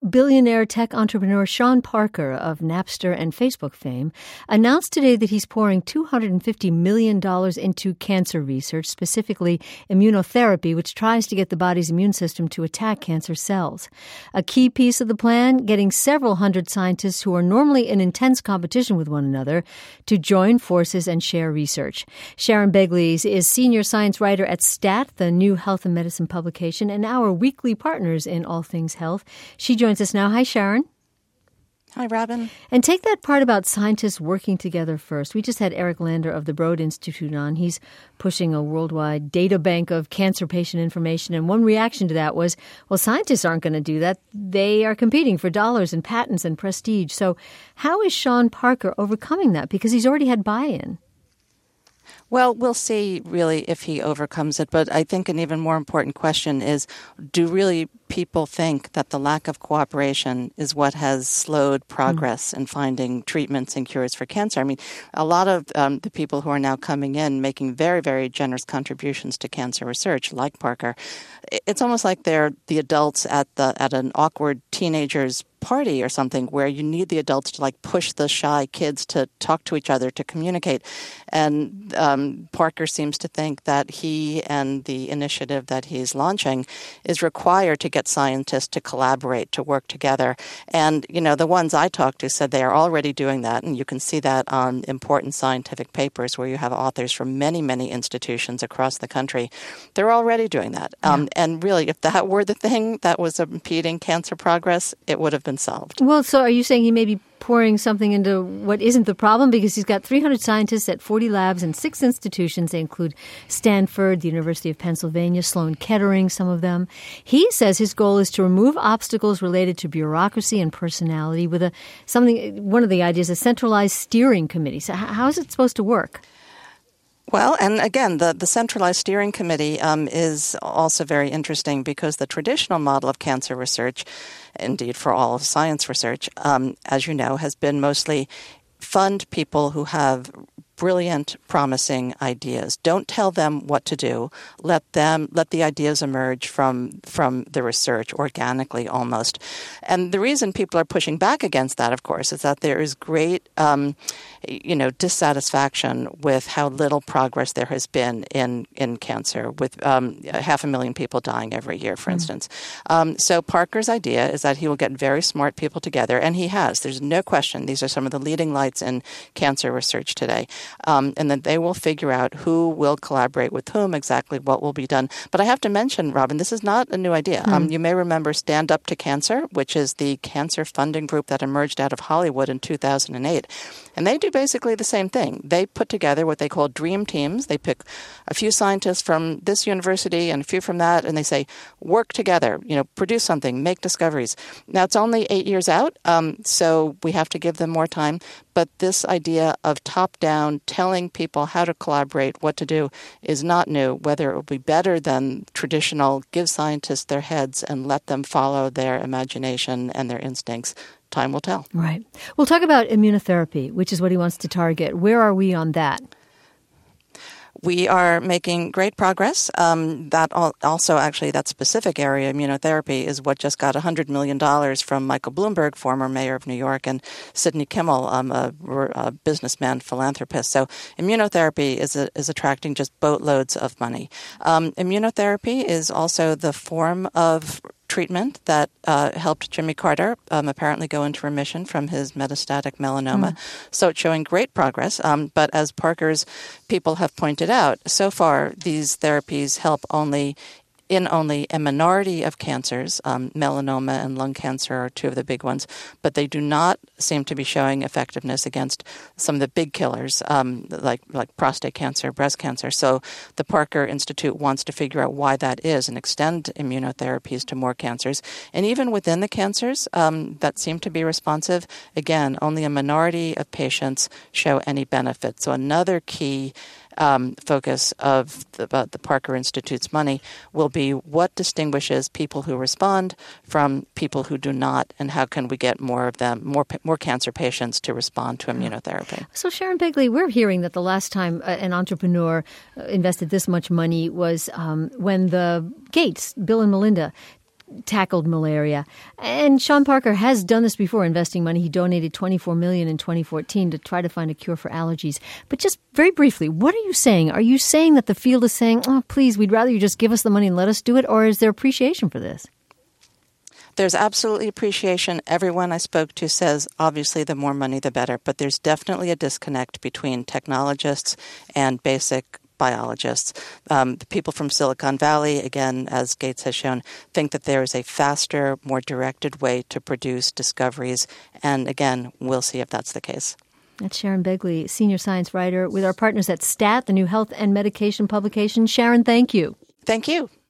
Billionaire tech entrepreneur Sean Parker of Napster and Facebook fame announced today that he's pouring $250 million into cancer research, specifically immunotherapy, which tries to get the body's immune system to attack cancer cells. A key piece of the plan, getting several hundred scientists who are normally in intense competition with one another to join forces and share research. Sharon Begley is senior science writer at STAT, the new health and medicine publication, and our weekly partners in all things health. She joins us now. Hi, Sharon. Hi, Robin. And take that part about scientists working together first. We just had Eric Lander of the Broad Institute on. He's pushing a worldwide data bank of cancer patient information. And one reaction to that was, well, scientists aren't going to do that. They are competing for dollars and patents and prestige. So how is Sean Parker overcoming that? Because he's already had buy-in. Well, we'll see really if he overcomes it. But I think an even more important question is, do really people think that the lack of cooperation is what has slowed progress in finding treatments and cures for cancer? I mean, a lot of the people who are now coming in making very, very generous contributions to cancer research, like Parker, it's almost like they're the adults at an awkward teenager's party or something where you need the adults to push the shy kids to talk to each other, to communicate. And Parker seems to think that he and the initiative that he's launching is required to get scientists to collaborate, to work together. And, the ones I talked to said they are already doing that. And you can see that on important scientific papers where you have authors from many, many institutions across the country. They're already doing that. Yeah. And really, if that were the thing that was impeding cancer progress, it would have been solved. Well, so are you saying he may be pouring something into what isn't the problem? Because he's got 300 scientists at 40 labs and 6 institutions. They include Stanford, the University of Pennsylvania, Sloan Kettering, some of them. He says his goal is to remove obstacles related to bureaucracy and personality with one of the ideas, a centralized steering committee. So how is it supposed to work? Well, and again, the centralized steering committee is also very interesting because the traditional model of cancer research, indeed for all of science research, as you know, has been mostly fund people who have brilliant, promising ideas. Don't tell them what to do. Let the ideas emerge from the research organically almost. And the reason people are pushing back against that, of course, is that there is great dissatisfaction with how little progress there has been in cancer, with 500,000 people dying every year, for instance. So Parker's idea is that he will get very smart people together, and he has. There's no question. These are some of the leading lights in cancer research today. And then they will figure out who will collaborate with whom, exactly what will be done. But I have to mention, Robin, this is not a new idea. You may remember Stand Up to Cancer, which is the cancer funding group that emerged out of Hollywood in 2008. And they do basically the same thing. They put together what they call dream teams. They pick a few scientists from this university and a few from that, and they say, work together, produce something, make discoveries. Now, it's only 8 years out, so we have to give them more time. But this idea of top-down, telling people how to collaborate, what to do, is not new. Whether it will be better than traditional, give scientists their heads and let them follow their imagination and their instincts, time will tell. Right. We'll talk about immunotherapy, which is what he wants to target. Where are we on that? We are making great progress. That specific area, immunotherapy, is what just got $100 million from Michael Bloomberg, former mayor of New York, and Sidney Kimmel, a businessman, philanthropist. So immunotherapy is attracting just boatloads of money. Immunotherapy is also the form of treatment that helped Jimmy Carter apparently go into remission from his metastatic melanoma. So it's showing great progress. But as Parker's people have pointed out, so far these therapies help only a minority of cancers. Melanoma and lung cancer are two of the big ones, but they do not seem to be showing effectiveness against some of the big killers, like prostate cancer, breast cancer. So the Parker Institute wants to figure out why that is and extend immunotherapies to more cancers. And even within the cancers that seem to be responsive, again, only a minority of patients show any benefit. So another key focus of the Parker Institute's money will be what distinguishes people who respond from people who do not, and how can we get more of them, more cancer patients to respond to immunotherapy. So Sharon Begley, we're hearing that the last time an entrepreneur invested this much money was when the Gates, Bill and Melinda, tackled malaria. And Sean Parker has done this before, investing money. He donated $24 million in 2014 to try to find a cure for allergies. But just very briefly, what are you saying? Are you saying that the field is saying, oh, please, we'd rather you just give us the money and let us do it? Or is there appreciation for this? There's absolutely appreciation. Everyone I spoke to says, obviously, the more money, the better. But there's definitely a disconnect between technologists and basic biologists. The people from Silicon Valley, again, as Gates has shown, think that there is a faster, more directed way to produce discoveries. And again, we'll see if that's the case. That's Sharon Begley, senior science writer with our partners at STAT, the new health and medication publication. Sharon, thank you. Thank you.